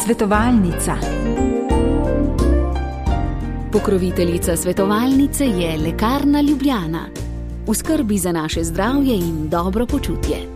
Svetovalnica. Pokroviteljica svetovalnice je Lekarna Ljubljana. V skrbi za naše zdravje in dobro počutje.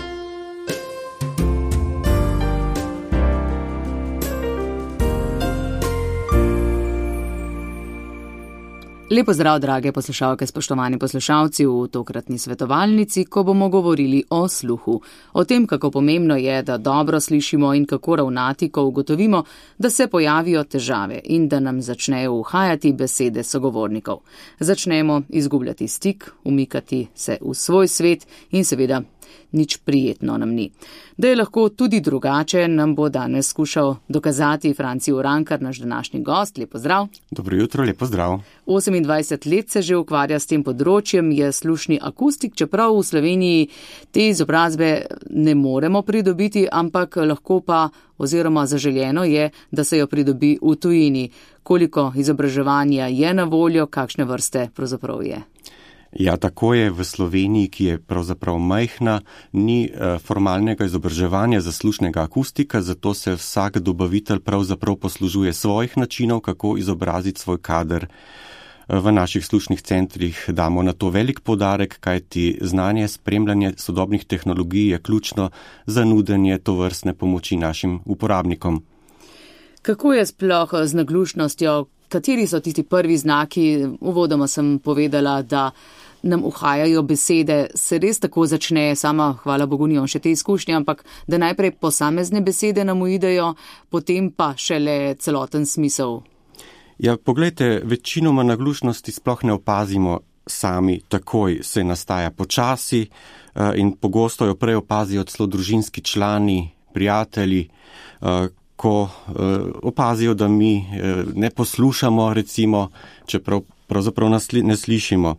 Lepo zdrav, drage poslušalke, spoštovani poslušalci v tokratni svetovalnici, ko bomo govorili o sluhu. O tem, kako pomembno je, da dobro slišimo in kako ravnati, ko ugotovimo, da se pojavijo težave in da nam začnejo uhajati besede sogovornikov. Začnemo izgubljati stik, umikati se v svoj svet in seveda nič prijetno nam ni. Da je lahko tudi drugače, nam bo danes skušal dokazati Franci Urankar, naš današnji gost. Lep pozdrav. Dobro jutro, lep pozdrav. 28 let se že ukvarja s tem področjem, je slušni akustik, čeprav v Sloveniji te izobrazbe ne moremo pridobiti, ampak lahko pa oziroma zaželjeno je, da se jo pridobi v tujini. Koliko izobraževanja je na voljo, kakšne vrste pravzaprav je? Ja, tako je v Sloveniji, ki je pravzaprav majhna, ni formalnega izobraževanja za slušnega akustika, zato se vsak dobavitelj pravzaprav poslužuje svojih načinov, kako izobraziti svoj kader. V naših slušnih centrih damo na to velik poudarek, kajti znanje, spremljanje sodobnih tehnologij je ključno za nudenje tovrstne pomoči našim uporabnikom. Kako je sploh z naglušnostjo? Kateri so tisti prvi znaki? Uvodoma sem povedala, da nam uhajajo besede. Se res tako začne, sama, hvala Bogu, nimam še te izkušnje, ampak da najprej posamezne besede nam uidejo, potem pa šele celoten smisel. Ja, poglejte, večinoma naglušnosti sploh ne opazimo sami takoj, se nastaja počasi in pogosto jo prej opazijo celo družinski člani, prijatelji, ko opazijo, da mi ne poslušamo, recimo, čeprav pravzaprav nas ne slišimo.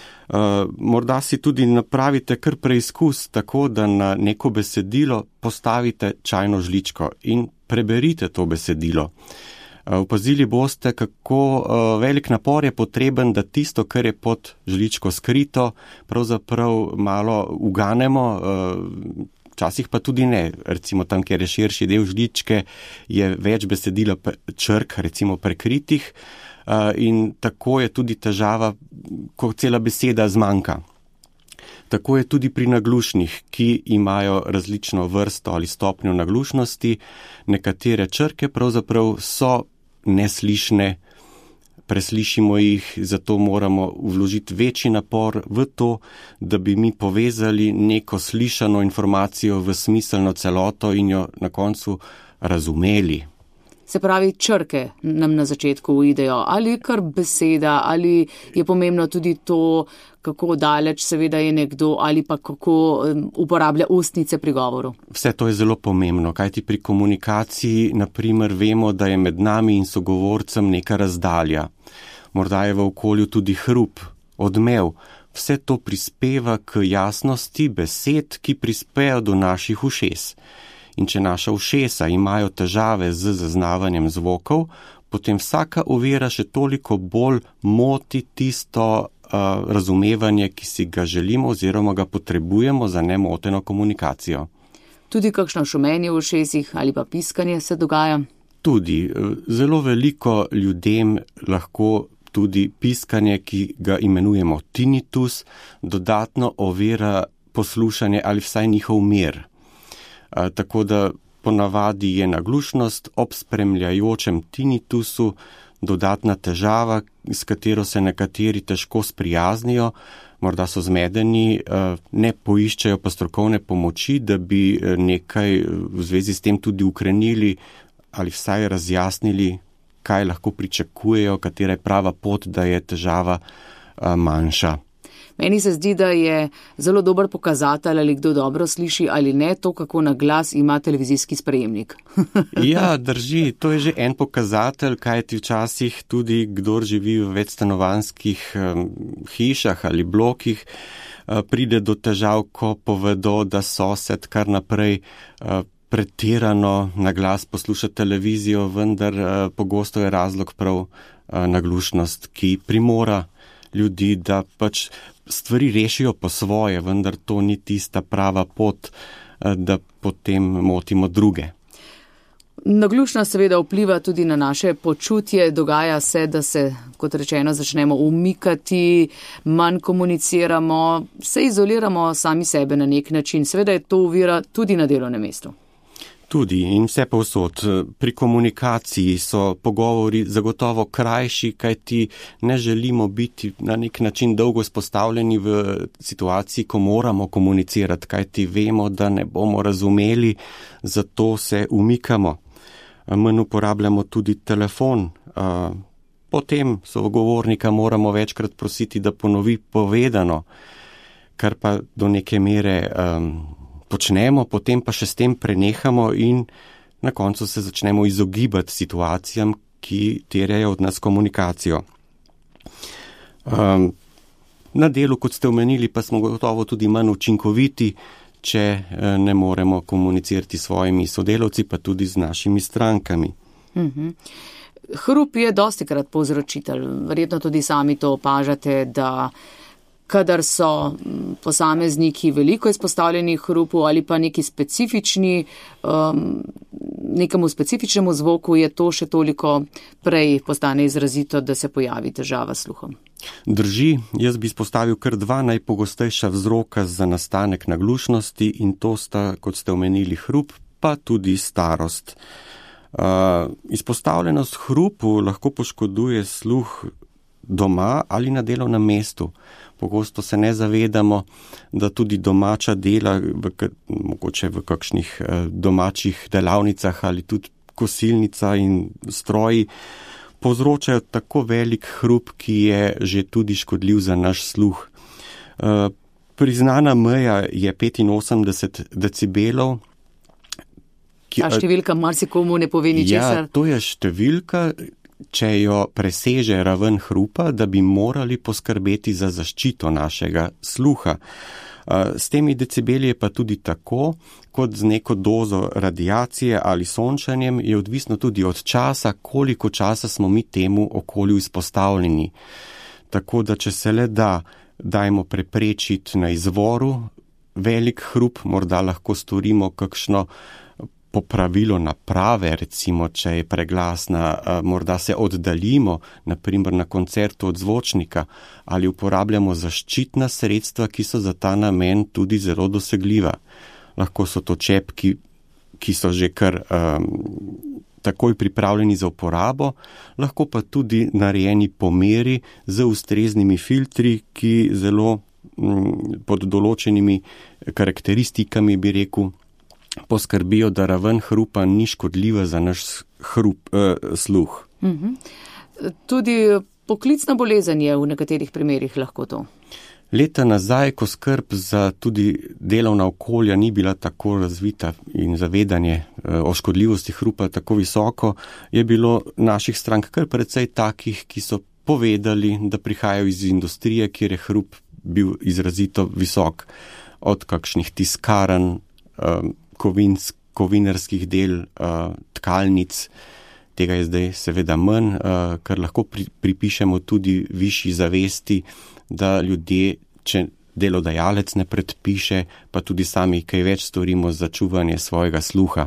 Morda si tudi napravite kar preizkus, tako da na neko besedilo postavite čajno žličko in preberite to besedilo. Opazili boste, kako velik napor je potreben, da tisto, kar je pod žličko skrito, pravzaprav malo uganemo, včasih pa tudi ne. Recimo tam, kjer je širši del žličke, je več besedila črk, recimo prekritih, in tako je tudi težava, ko cela beseda zmanjka. Tako je tudi pri naglušnih, ki imajo različno vrsto ali stopnjo naglušnosti. Nekatere črke pravzaprav so neslišne, preslišimo jih, zato moramo vložiti večji napor v to, da bi mi povezali neko slišano informacijo v smiselno celoto in jo na koncu razumeli. Se pravi, črke nam na začetku uidejo, ali kar beseda, ali je pomembno tudi to, kako daleč seveda je nekdo, ali pa kako uporablja ustnice pri govoru. Vse to je zelo pomembno, kajti pri komunikaciji, na primer, vemo, da je med nami in sogovorcem neka razdalja. Morda je v okolju tudi hrup, odmev. Vse to prispeva k jasnosti besed, ki prispejo do naših ušes. In če naša ušesa imajo težave z zaznavanjem zvokov, potem vsaka ovira še toliko bolj moti tisto razumevanje, ki si ga želimo oziroma ga potrebujemo za nemoteno komunikacijo. Tudi kakšno šumenje v ušesih ali pa piskanje se dogaja? Tudi. Zelo veliko ljudem lahko tudi piskanje, ki ga imenujemo tinnitus, dodatno ovira poslušanje ali vsaj njihov mir. Tako da ponavadi je naglušnost ob spremljajočem tinnitusu dodatna težava, s katero se nekateri težko sprijaznijo, morda so zmedeni, ne poiščejo pa strokovne pomoči, da bi nekaj v zvezi s tem tudi ukrenili ali vsaj razjasnili, kaj lahko pričakujejo, katera je prava pot, da je težava manjša. Meni se zdi, da je zelo dober pokazatelj, ali kdo dobro sliši ali ne, to, kako na glas ima televizijski sprejemnik. Ja, drži, to je že en pokazatelj, kajti včasih tudi kdor živi v večstanovanjskih hišah ali blokih, pride do težav, ko povedo, da sosed kar naprej pretirano na glas posluša televizijo, vendar pogosto je razlog prav naglušnost, ki primora ljudi, da pač stvari rešijo po svoje, vendar to ni tista prava pot, da potem motimo druge. Naglušnost seveda vpliva tudi na naše počutje, dogaja se, da se, kot rečeno, začnemo umikati, manj komuniciramo, se izoliramo sami sebe na nek način. Seveda je to ovira tudi na delovnem mestu. Tudi in vse povsod. Pri komunikaciji so pogovori zagotovo krajši, kajti ne želimo biti na nek način dolgo izpostavljeni v situaciji, ko moramo komunicirati, kajti vemo, da ne bomo razumeli, zato se umikamo. Manj uporabljamo tudi telefon. Potem sogovornika moramo večkrat prositi, da ponovi povedano, kar pa do neke mere počnemo, potem pa še s tem prenehamo in na koncu se začnemo izogibati situacijam, ki terjajo od nas komunikacijo. Na delu, kot ste omenili, pa smo gotovo tudi manj učinkoviti, če ne moremo komunicirati s svojimi sodelavci, pa tudi z našimi strankami. Hrup je dostikrat povzročitelj. Verjetno tudi sami to opažate, da kadar so posamezniki veliko izpostavljeni hrupu ali pa neki specifični, nekemu specifičnemu zvoku, je to še toliko prej postane izrazito, da se pojavi težava s sluhom. Drži, jaz bi izpostavil kar 2 najpogostejša vzroka za nastanek naglušnosti in to sta, kot ste omenili, hrup, pa tudi starost. Izpostavljenost hrupu lahko poškoduje sluh doma ali na delovnem mestu. Pogosto se ne zavedamo, da tudi domača dela, mogoče v kakšnih domačih delavnicah ali tudi kosilnica in stroji, povzročajo tako velik hrup, ki je že tudi škodljiv za naš sluh. Priznana meja je 85 decibelov. Ta številka marsikomu ne pove ničesar. Ja, to je številka, če jo preseže raven hrupa, da bi morali poskrbeti za zaščito našega sluha. S temi decibeli je pa tudi tako, kot z neko dozo radiacije ali sončanjem, je odvisno tudi od časa, koliko časa smo mi temu okolju izpostavljeni. Tako da, če se le da, dajmo preprečiti na izvoru velik hrup, morda lahko storimo kakšno popravilo naprave, recimo, če je preglasna, morda se oddaljimo, naprimer na koncertu od zvočnika, ali uporabljamo zaščitna sredstva, ki so za ta namen tudi zelo dosegljiva. Lahko so to čepki, ki so že kar takoj pripravljeni za uporabo, lahko pa tudi narejeni pomeri z ustreznimi filtri, ki zelo pod določenimi karakteristikami, bi rekel, poskrbijo, da raven hrupa ni škodljiva za naš sluh. Tudi poklicna bolezen je v nekaterih primerih lahko to. Leta nazaj, ko skrb za tudi delovna okolja ni bila tako razvita in zavedanje o škodljivosti hrupa tako visoko, je bilo naših strank kar precej takih, ki so povedali, da prihajajo iz industrije, kjer je hrup bil izrazito visok, od kakšnih tiskaran, kovinarskih del, tkalnic. Tega je zdaj seveda manj, kar lahko pripišemo tudi višji zavesti, da ljudje, če delodajalec ne predpiše, pa tudi sami kaj več storimo za čuvanje svojega sluha.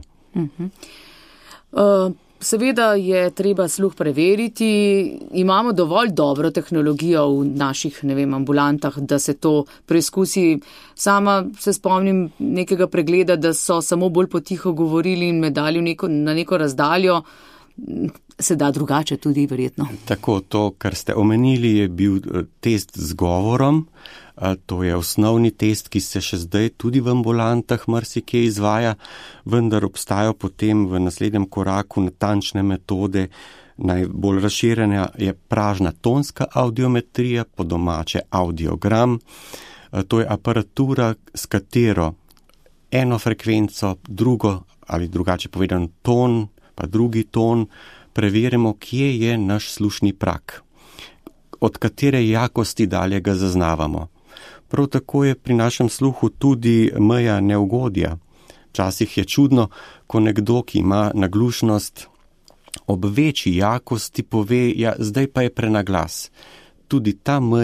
Seveda je treba sluh preveriti. Imamo dovolj dobro tehnologijo v naših, ambulantah, da se to preizkusi. Sama se spomnim nekega pregleda, da so samo bolj potiho govorili in me dali na neko razdaljo. Se da drugače tudi, verjetno. Tako, to, kar ste omenili, je bil test z govorom. To je osnovni test, ki se še zdaj tudi v ambulantah marsikje izvaja, vendar obstajajo potem v naslednjem koraku natančne metode. Najbolj razširjena je pražna tonska audiometrija, po domače audiogram. To je aparatura, s katero eno frekvenco, drugo ali drugače povedano ton, pa drugi ton, preverimo, kje je naš slušni prak, od katere jakosti dalje ga zaznavamo. Prav tako je pri našem sluhu tudi meja neugodja. Včasih je čudno, ko nekdo, ki ima naglušnost, ob večji jakosti pove, ja, zdaj pa je prenaglas. Tudi ta meja,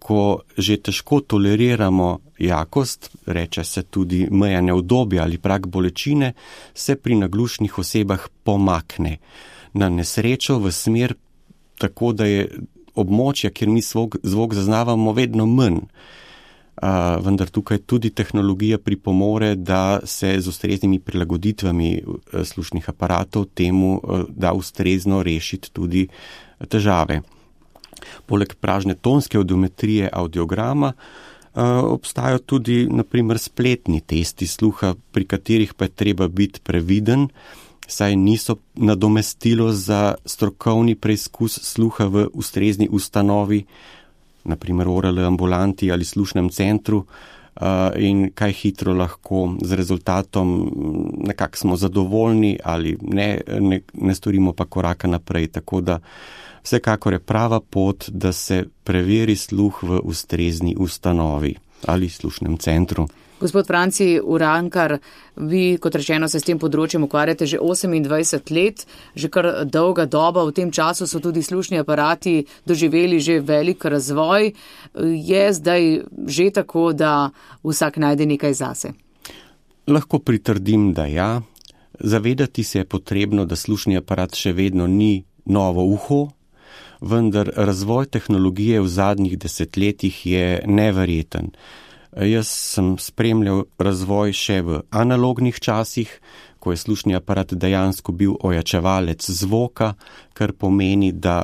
ko že težko toleriramo jakost, reče se tudi meja neudobja ali prag bolečine, se pri naglušnih osebah pomakne na nesrečo v smer tako, da je območja, kjer mi zvok zaznavamo, vedno manj. Vendar tukaj tudi tehnologija pripomore, da se z ustreznimi prilagoditvami slušnih aparatov temu da ustrezno rešiti tudi težave. Poleg pražne tonske audiometrije audiograma obstajajo tudi na primer spletni testi sluha, pri katerih pa je treba biti previden, saj niso nadomestilo za strokovni preizkus sluha v ustrezni ustanovi, na primer ORL ambulanti ali slušnem centru, in kaj hitro lahko z rezultatom nekako smo zadovoljni ali ne storimo pa koraka naprej, tako da vsekakor je prava pot, da se preveri sluh v ustrezni ustanovi ali slušnem centru. Gospod Franci Urankar, vi, kot rečeno, se s tem področjem ukvarjate že 28 let, že kar dolga doba, v tem času so tudi slušni aparati doživeli že velik razvoj. Je zdaj že tako, da vsak najde nekaj zase? Lahko pritrdim, da ja. Zavedati se je potrebno, da slušni aparat še vedno ni novo uho, vendar razvoj tehnologije v zadnjih desetletjih je neverjeten. Jaz sem spremljal razvoj še v analognih časih, ko je slušni aparat dejansko bil ojačevalec zvoka, kar pomeni, da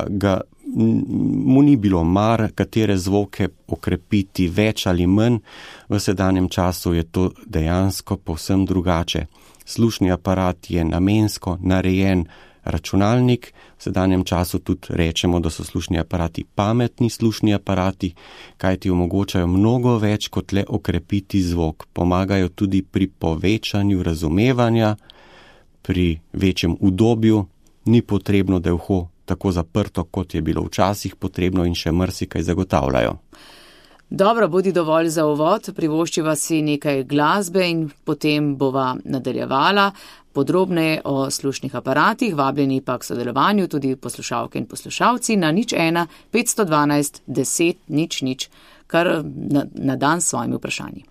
mu ni bilo mar, katere zvoke okrepiti več ali manj. V sedanjem času je to dejansko povsem drugače. Slušni aparat je namensko narejen računalnik, v sedanjem času tudi rečemo, da so slušni aparati pametni slušni aparati, kaj ti omogočajo mnogo več kot le okrepiti zvok. Pomagajo tudi pri povečanju razumevanja, pri večjem udobju, ni potrebno, da je uho tako zaprto, kot je bilo včasih potrebno in še marsikaj zagotavljajo. Dobro, bodi dovolj za uvod, privoščiva si nekaj glasbe in potem bova nadaljevala. Podrobneje o slušnih aparatih, vabljeni pa k sodelovanju tudi poslušalke in poslušalci na 01 512 10 00, kar na dan s svojimi vprašanji.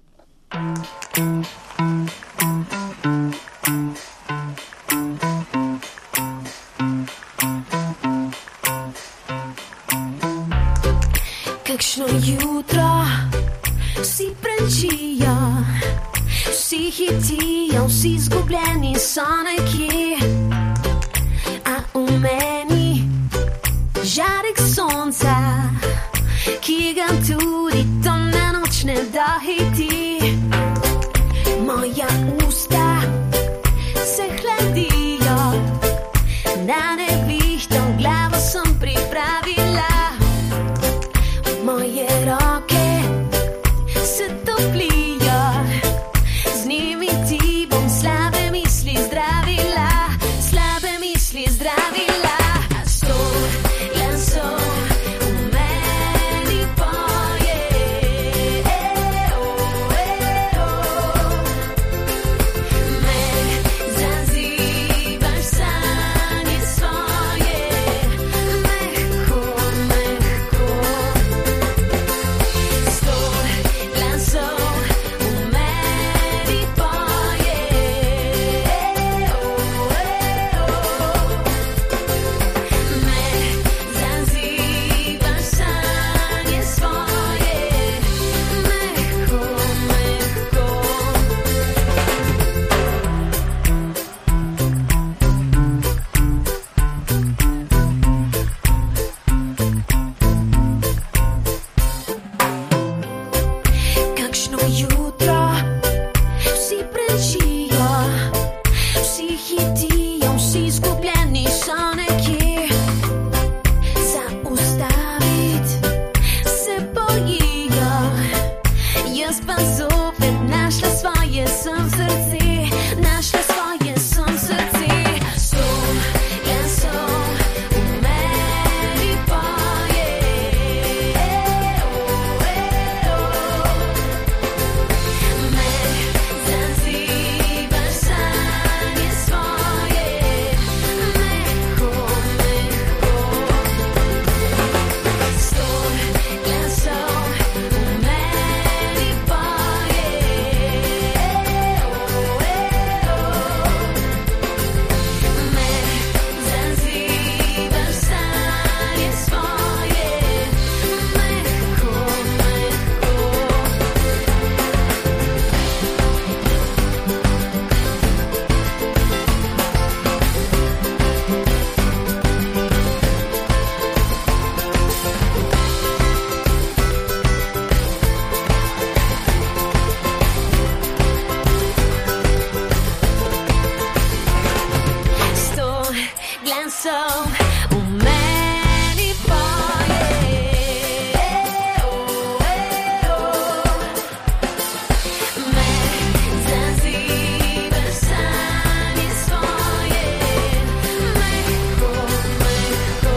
Kakšno jutro vsi prečijo, vsi hitijo, vsi zgubljeni so nekje, a v meni žarek sonca, ki ga tudi temna noč ne dohiti. Moja usta se hladijo, na nevihto glavo sem pripravila. Moje roke se toplijo, z njimi ti bom slabe misli zdravila, slabe misli zdravila. Sto glasov v meni poje, me zazivaš sanje svoje, mehko, mehko. Glasov v meni poje, song. Meni poje. Me zanzibar sanje svoje. Mehko, mehko.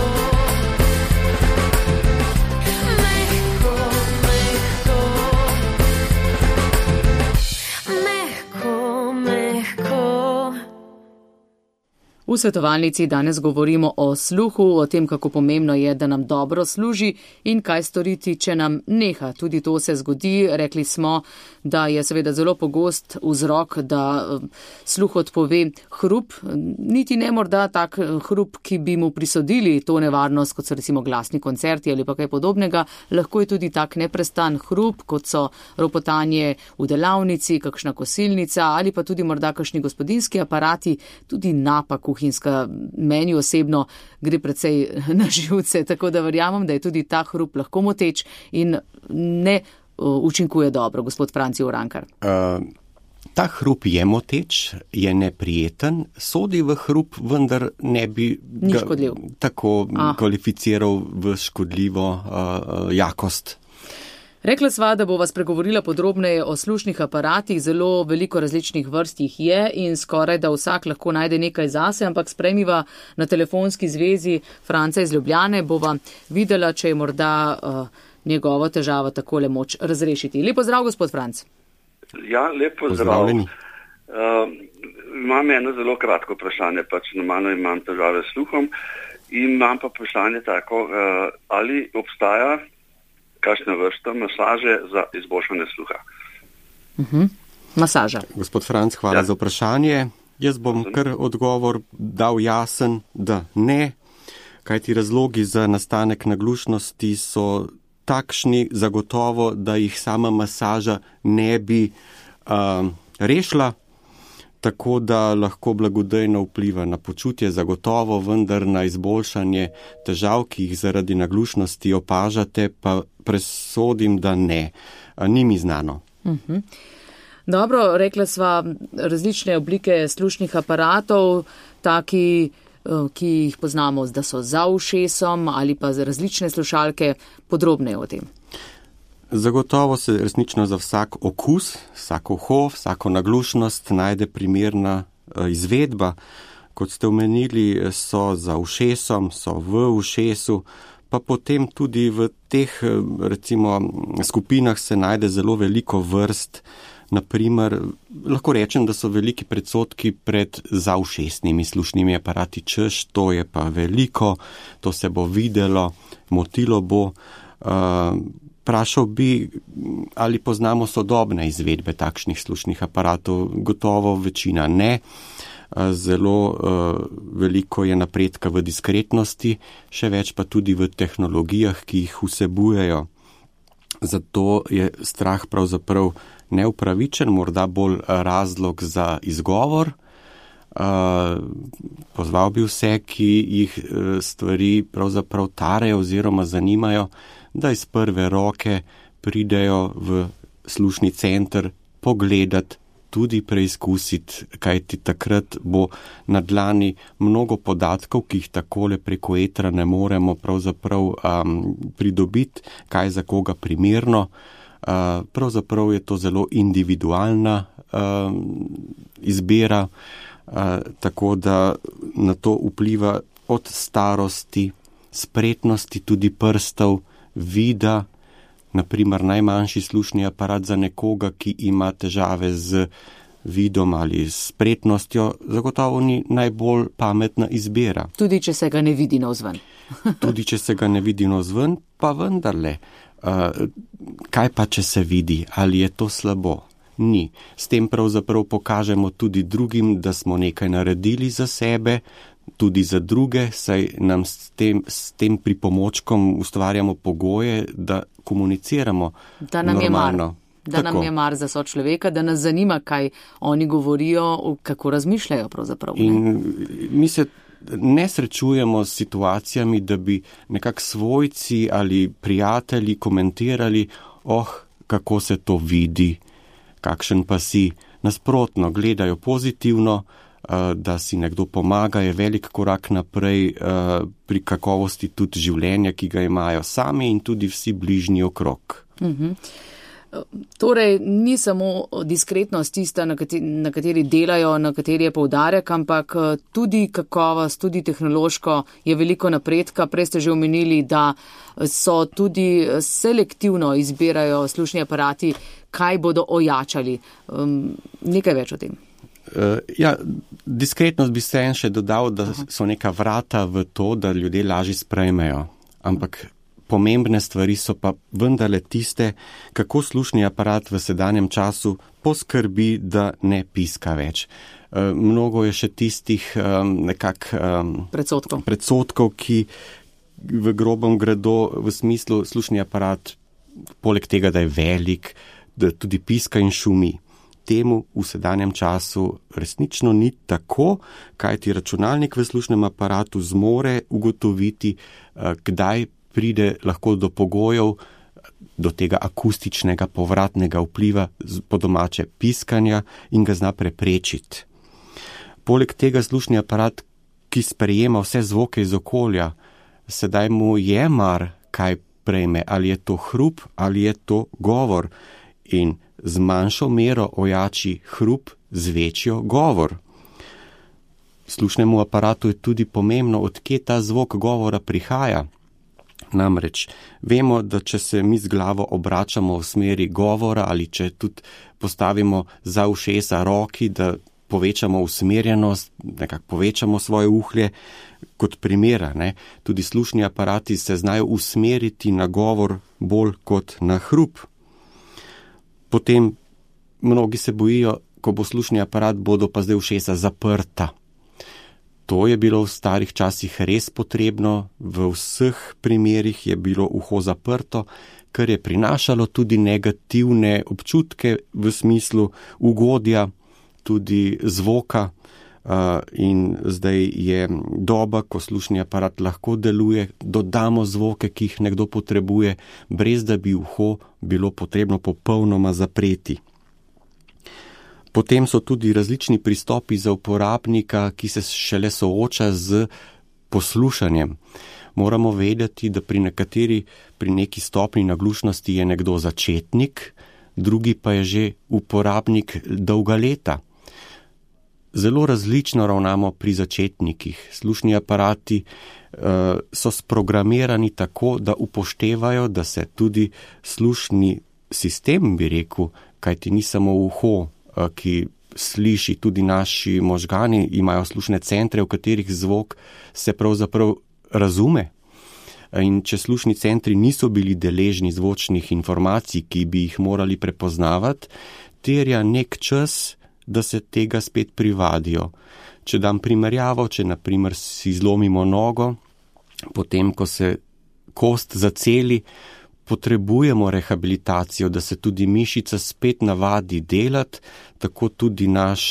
Mehko, mehko. Mehko, mehko. V svetovalnici danes govorimo o sluhu, o tem, kako pomembno je, da nam dobro služi in kaj storiti, če nam neha. Tudi to se zgodi. Rekli smo, da je seveda zelo pogost vzrok, da sluh odpove hrup. Niti ne morda tak hrup, ki bi mu prisodili to nevarnost, kot so recimo glasni koncerti ali pa kaj podobnega. Lahko je tudi tak neprestan hrup, kot so ropotanje v delavnici, kakšna kosilnica ali pa tudi morda kakšni gospodinjski aparati, tudi napak kuhinjska. Meni osebno gre precej na živce, tako da verjamem, da je tudi ta hrup lahko moteč in ne učinkuje dobro. Gospod Franci Urankar. Ta hrup je moteč, je neprijeten, sodi v hrup, vendar ne bi ga tako kvalificiral v škodljivo jakost. Rekla sva, da bova spregovorila podrobneje o slušnih aparatih, zelo veliko različnih vrst jih je in skoraj da vsak lahko najde nekaj zase, ampak sprejmiva na telefonski zvezi Franca iz Ljubljane, bova videla, če je morda njegovo težavo takole moč razrešiti. Lep pozdrav, gospod Franc. Ja, lep pozdrav. Imam eno zelo kratko vprašanje, pač normalno imam težave s sluhom in imam pa vprašanje tako, ali obstaja kakšna vrsta masaže za izboljšanje sluha. Masaža. Gospod Franc, hvala za vprašanje. Jaz bom kar odgovor dal jasen, da ne, kajti razlogi za nastanek naglušnosti so takšni zagotovo, da jih sama masaža ne bi rešila, tako da lahko blagodejno vpliva na počutje zagotovo, vendar na izboljšanje težav, ki jih zaradi naglušnosti opažate, pa presodim, da ne. Ni mi znano. Dobro, rekla sva različne oblike slušnih aparatov, taki, ki jih poznamo, da so za ušesom ali pa za različne slušalke, podrobneje o tem. Zagotovo se resnično za vsak okus, vsako uho, vsako naglušnost najde primerna izvedba. Kot ste omenili, so za ušesom, so v ušesu, pa potem tudi v teh recimo skupinah se najde zelo veliko vrst. Naprimer, lahko rečem, da so veliki predsodki pred zaušesnimi slušnimi aparati, češ, to je pa veliko, to se bo videlo, motilo bo. Vprašal bi, ali poznamo sodobne izvedbe takšnih slušnih aparatov. Gotovo večina ne. Zelo veliko je napredka v diskretnosti, še več pa tudi v tehnologijah, ki jih vsebujejo. Zato je strah pravzaprav neupravičen, morda bolj razlog za izgovor. Pozval bi vse, ki jih stvari pravzaprav tarejo oziroma zanimajo, da iz prve roke pridejo v slušni center pogledati, tudi preizkusiti, kajti takrat bo na dlani mnogo podatkov, ki jih takole preko etra ne moremo pravzaprav pridobiti, kaj za koga primerno. Pravzaprav je to zelo individualna izbira, tako da na to vpliva od starosti, spretnosti tudi prstov, vida. Naprimer, najmanjši slušni aparat za nekoga, ki ima težave z vidom ali s spretnostjo, zagotovo ni najbolj pametna izbira. Tudi, če se ga ne vidi navzven. Tudi, če se ga ne vidi navzven, pa vendarle. Kaj pa, če se vidi? Ali je to slabo? Ni. S tem pravzaprav pokažemo tudi drugim, da smo nekaj naredili za sebe, tudi za druge, saj nam s tem pripomočkom ustvarjamo pogoje, da komuniciramo da nam normalno. Da nam je mar za sočloveka, da nas zanima, kaj oni govorijo, kako razmišljajo pravzaprav. In mi se ne srečujemo s situacijami, da bi nekak svojci ali prijatelji komentirali, kako se to vidi, kakšen pa si. Nasprotno, gledajo pozitivno, da si nekdo pomaga, je velik korak naprej pri kakovosti tudi življenja, ki ga imajo sami in tudi vsi bližnji okrog. Torej, ni samo diskretnost tista, na kateri delajo, na kateri je poudarek, ampak tudi kakovost, tudi tehnološko je veliko napredka. Prej ste že omenili, da so tudi selektivno izbirajo slušni aparati, kaj bodo ojačali. Nekaj več o tem. Diskretnost bi se še dodal, da so neka vrata v to, da ljudje lažje sprejmejo. Ampak pomembne stvari so pa vendarle tiste, kako slušni aparat v sedanjem času poskrbi, da ne piska več. Mnogo je še tistih predsotkov, ki v grobem gredo v smislu slušni aparat, poleg tega, da je velik, da tudi piska in šumi. Temu v sedanjem času resnično ni tako, kajti računalnik v slušnem aparatu zmore ugotoviti, kdaj pride lahko do pogojev, do tega akustičnega povratnega vpliva, po domače piskanja, in ga zna preprečiti. Poleg tega slušni aparat, ki sprejema vse zvoke iz okolja, sedaj mu je mar, kaj prejme, ali je to hrup, ali je to govor, in z manjšo mero ojači hrup, z večjo govor. Slušnemu aparatu je tudi pomembno, odkje ta zvok govora prihaja. Namreč vemo, da če se mi z glavo obračamo v smeri govora ali če tudi postavimo za ušesa roki, da povečamo usmerjenost, nekako povečamo svoje uhlje, kot primera, tudi slušni aparati se znajo usmeriti na govor bolj kot na hrup. Potem mnogi se bojijo, ko bo slušni aparat, bodo pa zdaj ušesa zaprta. To je bilo v starih časih res potrebno, v vseh primerih je bilo uho zaprto, kar je prinašalo tudi negativne občutke v smislu ugodja, tudi zvoka, in zdaj je doba, ko slušni aparat lahko deluje, dodamo zvoke, ki jih nekdo potrebuje, brez da bi uho bilo potrebno popolnoma zapreti. Potem so tudi različni pristopi za uporabnika, ki se šele sooča z poslušanjem. Moramo vedeti, da pri neki stopnji naglušnosti je nekdo začetnik, drugi pa je že uporabnik dolga leta. Zelo različno ravnamo pri začetnikih. Slušni aparati so sprogramirani tako, da upoštevajo, da se tudi slušni sistem, bi rekel, kajti ni samo uho, ki sliši, tudi naši možgani imajo slušne centre, v katerih zvok se pravzaprav razume. In če slušni centri niso bili deležni zvočnih informacij, ki bi jih morali prepoznavati, terja nek čas, da se tega spet privadijo. Če dam primerjavo, če na primer si zlomimo nogo, potem ko se kost zaceli, potrebujemo rehabilitacijo, da se tudi mišica spet navadi delati, tako tudi naš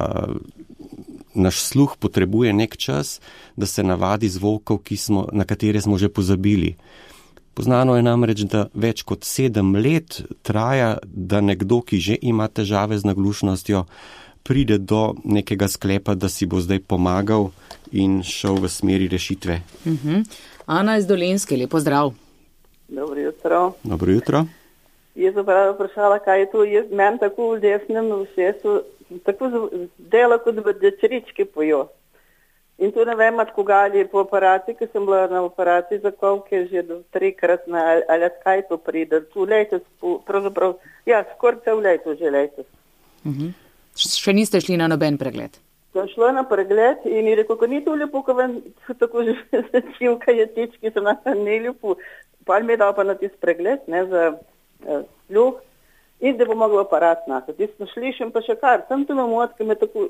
sluh potrebuje nek čas, da se navadi zvokov, na katere smo že pozabili. Poznano je namreč, da več kot 7 let traja, da nekdo, ki že ima težave z naglušnostjo, pride do nekega sklepa, da si bo zdaj pomagal in šel v smeri rešitve. Ana iz Dolenjske, lepo zdrav. Dobro jutro. Dobro jutro. Jaz sem vprašala, kaj je to. Meni tako v desnem ušesu tako dela, kot da dečerički pojo. In tu ne vem, koga je po aparati, ki sem bila na operaciji za kolke že 3-krat, ali kaj to pride. Tu letos, pravzaprav, skoraj cel leto že letos. Še niste šli na noben pregled? Sem šla na pregled in mi rekel, ko ni to lepo, ko vam tako že začivka je tički, sem na ne lepo. Pa mi je dal pa na tisti pregled, za sluh, in da bo mogel aparat nasati. Jaz sem slišim pa še kar, sem tu imam odke me tako...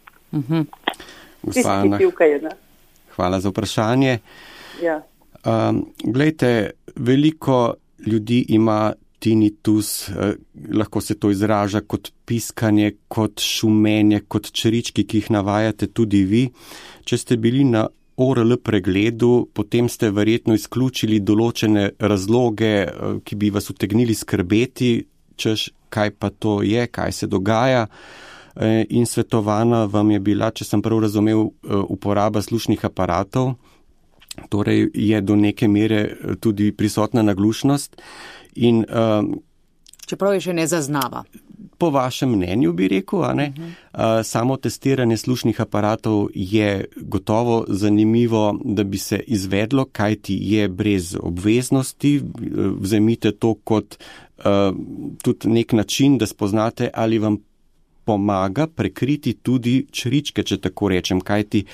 Hvala za vprašanje. Ja. Glejte, veliko ljudi ima tinnitus, lahko se to izraža kot piskanje, kot šumenje, kot črički, ki jih navajate tudi vi. Če ste bili na ORL pregledu, potem ste verjetno izključili določene razloge, ki bi vas utegnili skrbeti, češ kaj pa to je, kaj se dogaja. in svetovana vam je bila, če sem prav razumel, uporaba slušnih aparatov, torej je do neke mere tudi prisotna naglušnost in čeprav je še ne zaznava. Po vašem mnenju bi rekel, a ne? Samo testiranje slušnih aparatov je gotovo zanimivo, da bi se izvedlo, kajti je brez obveznosti. Vzemite to kot tudi nek način, da spoznate, ali vam pomaga prekriti tudi čričke, če tako rečem, kajti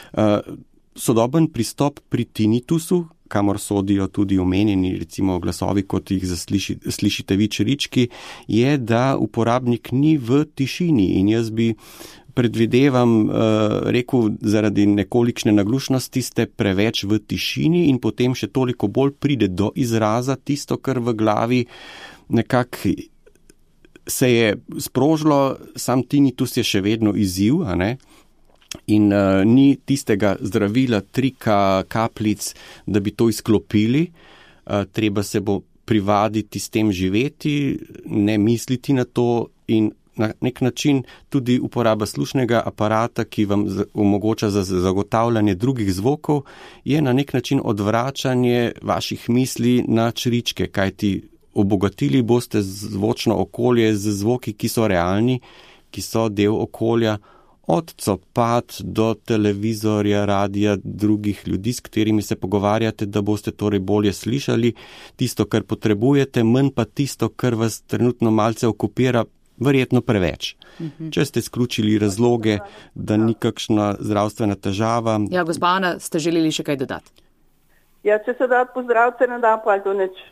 sodoben pristop pri tinitusu, kamor sodijo tudi omenjeni recimo glasovi, kot jih slišite vi črički, je, da uporabnik ni v tišini in jaz bi predvidevam, rekel, zaradi nekolikšne naglušnosti ste preveč v tišini in potem še toliko bolj pride do izraza tisto, kar v glavi nekako se je sprožilo, sam tinnitus je še vedno izziv, a ne? In ni tistega zdravila, trika, kapljic, da bi to izklopili. Treba se bo privaditi s tem živeti, ne misliti na to in na nek način tudi uporaba slušnega aparata, ki vam omogoča za zagotavljanje drugih zvokov, je na nek način odvračanje vaših misli na čričke, kajti obogatili boste zvočno okolje z zvoki, ki so realni, ki so del okolja, od copat do televizorja, radija, drugih ljudi, s katerimi se pogovarjate, da boste torej bolje slišali tisto, kar potrebujete, manj pa tisto, kar vas trenutno malce okupira, verjetno preveč. Če ste izključili razloge, da ni kakšna zdravstvena težava. Ja, gospa Ana, ste želeli še kaj dodati? Ja, če se da pozdravite, ne da pa ali to nič.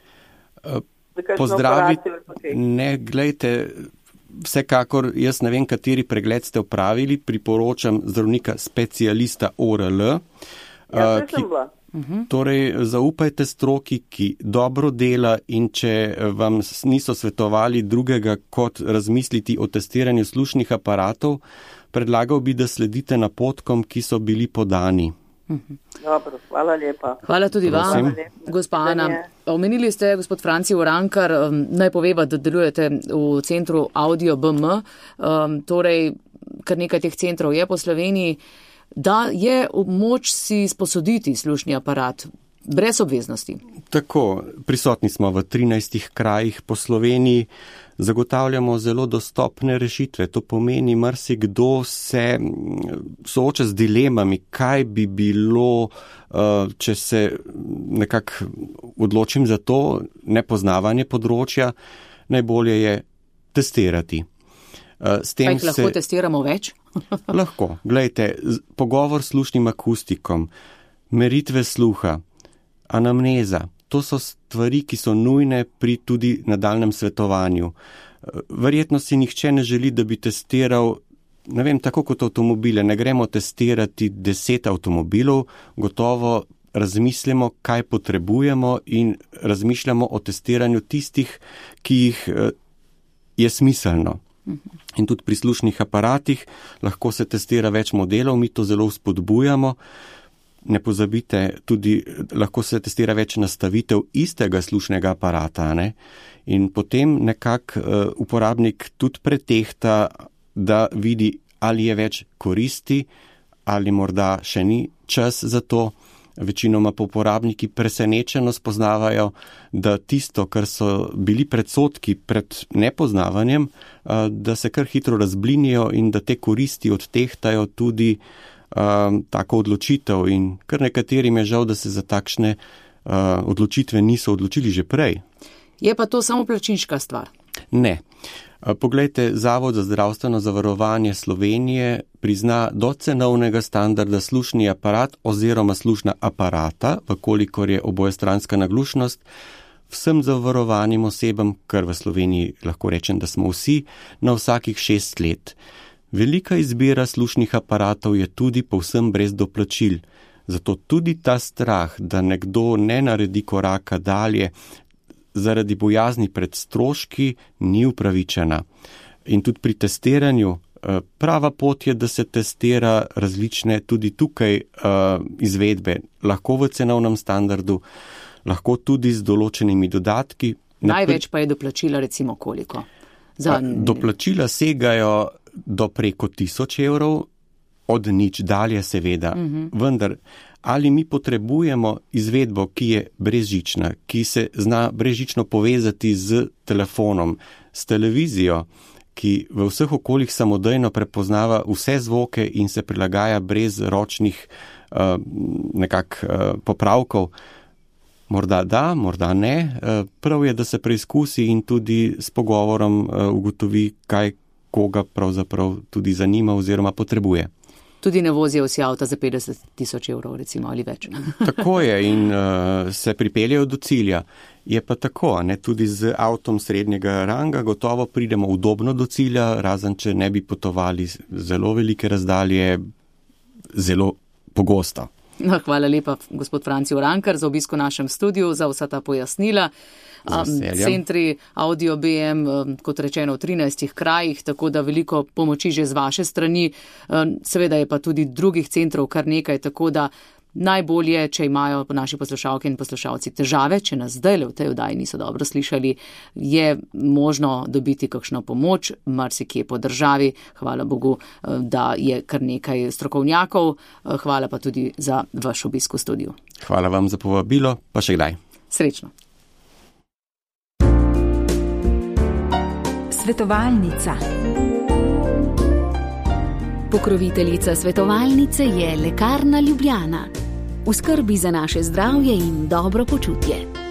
Pozdraviti, ne, glejte, vsekakor, jaz ne vem, kateri pregled ste opravili, priporočam zdravnika specialista ORL. Torej, zaupajte stroki, ki dobro dela in če vam niso svetovali drugega, kot razmisliti o testiranju slušnih aparatov, predlagal bi, da sledite napotkom, ki so bili podani. Dobro, hvala lepa. Hvala tudi vam, gospa Ana. Omenili ste, gospod Franci Urankar, naj poveva, da delujete v centru Audio BM, torej kar nekaj teh centrov je po Sloveniji, da je moč si sposoditi slušni aparat brez obveznosti. Tako, prisotni smo v 13 krajih po Sloveniji, zagotavljamo zelo dostopne rešitve. To pomeni, marsikdo se sooča z dilemami, kaj bi bilo, če se nekako odločim za to nepoznavanje področja, najbolje je testirati. S tem pa jih lahko testiramo več? Lahko. Glejte, pogovor s slušnim akustikom, meritve sluha, anamneza, to so stvari, ki so nujne pri tudi nadaljnjem svetovanju. Verjetno si nihče ne želi, da bi testiral, ne vem, tako kot avtomobile, ne gremo testirati 10 avtomobilov, gotovo razmislimo, kaj potrebujemo in razmišljamo o testiranju tistih, ki jih je smiselno. In tudi pri slušnih aparatih lahko se testira več modelov, mi to zelo spodbujamo. Ne pozabite, tudi lahko se testira več nastavitev istega slušnega aparata, ne? In potem nekako uporabnik tudi pretehta, da vidi, ali je več koristi, ali morda še ni čas za to. Večinoma pa uporabniki presenečeno spoznavajo, da tisto, kar so bili predsodki pred nepoznavanjem, da se kar hitro razblinijo in da te koristi odtehtajo tudi tako odločitev in kar nekaterim je žal, da se za takšne odločitve niso odločili že prej. Je pa to samo plačniška stvar? Ne. Poglejte, Zavod za zdravstveno zavarovanje Slovenije prizna do cenovnega standarda slušni aparat oziroma slušna aparata, vkolikor je obojestranska naglušnost, vsem zavarovanim osebam, kar v Sloveniji lahko rečem, da smo vsi, na vsakih 6 let. Velika izbira slušnih aparatov je tudi povsem brez doplačil, zato tudi ta strah, da nekdo ne naredi koraka dalje, zaradi bojazni pred stroški ni upravičena. In tudi pri testiranju prava pot je, da se testira različne tudi tukaj izvedbe, lahko v cenovnem standardu, lahko tudi z določenimi dodatki. Največ pa je doplačila recimo koliko? Doplačila segajo do preko 1000 evrov, od nič dalje seveda. Vendar, ali mi potrebujemo izvedbo, ki je brezžična, ki se zna brezžično povezati z telefonom, s televizijo, ki v vseh okoljih samodejno prepoznava vse zvoke in se prilagaja brez ročnih popravkov. Morda da, morda ne. Prav je, da se preizkusi in tudi s pogovorom ugotovi, kaj koga pravzaprav tudi zanima oziroma potrebuje. Tudi ne vozijo vsi avta za 50 000 evrov, recimo, ali več. Tako je in se pripeljejo do cilja. Je pa tako, ne, tudi z avtom srednjega ranga gotovo pridemo udobno do cilja, razen če ne bi potovali zelo velike razdalje, zelo pogosto. No, hvala lepa, gospod Franci Urankar, za obisko v našem studiu, za vsa ta pojasnila. Centri Audio BM, kot rečeno, v 13 krajih, tako da veliko pomoči že z vaše strani. Seveda je pa tudi drugih centrov kar nekaj, tako da najbolje, če imajo naši poslušalke in poslušalci težave, če nas zdaj v tej oddaji niso dobro slišali, je možno dobiti kakšno pomoč, marsikje po državi. Hvala Bogu, da je kar nekaj strokovnjakov. Hvala pa tudi za vaš obisk v studiu. Hvala vam za povabilo, pa še kdaj. Srečno. Svetovalnica. Pokroviteljica svetovalnice je Lekarna Ljubljana. V skrbi za naše zdravje in dobro počutje.